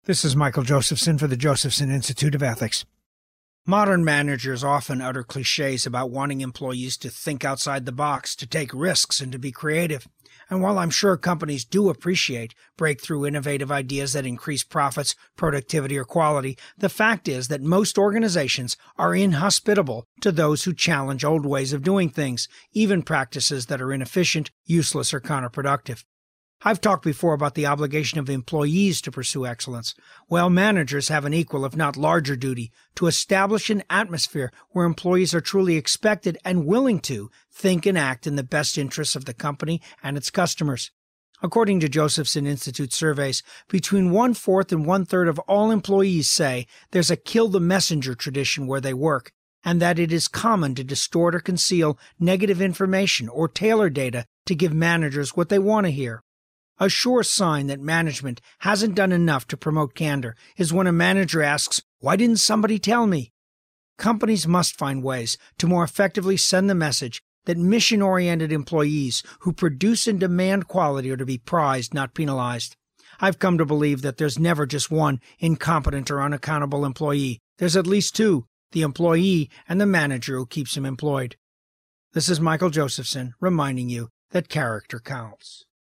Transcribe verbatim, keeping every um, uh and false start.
This is Michael Josephson for the Josephson Institute of Ethics. Modern managers often utter cliches about wanting employees to think outside the box, to take risks, and to be creative. And while I'm sure companies do appreciate breakthrough innovative ideas that increase profits, productivity, or quality, the fact is that most organizations are inhospitable to those who challenge old ways of doing things, even practices that are inefficient, useless, or counterproductive. I've talked before about the obligation of employees to pursue excellence. Well, managers have an equal, if not larger, duty to establish an atmosphere where employees are truly expected and willing to think and act in the best interests of the company and its customers. According to Josephson Institute surveys, between one-fourth and one-third of all employees say there's a kill-the-messenger tradition where they work, and that it is common to distort or conceal negative information or tailor data to give managers what they want to hear. A sure sign that management hasn't done enough to promote candor is when a manager asks, "Why didn't somebody tell me?" Companies must find ways to more effectively send the message that mission-oriented employees who produce and demand quality are to be prized, not penalized. I've come to believe that there's never just one incompetent or unaccountable employee. There's at least two, the employee and the manager who keeps him employed. This is Michael Josephson reminding you that character counts.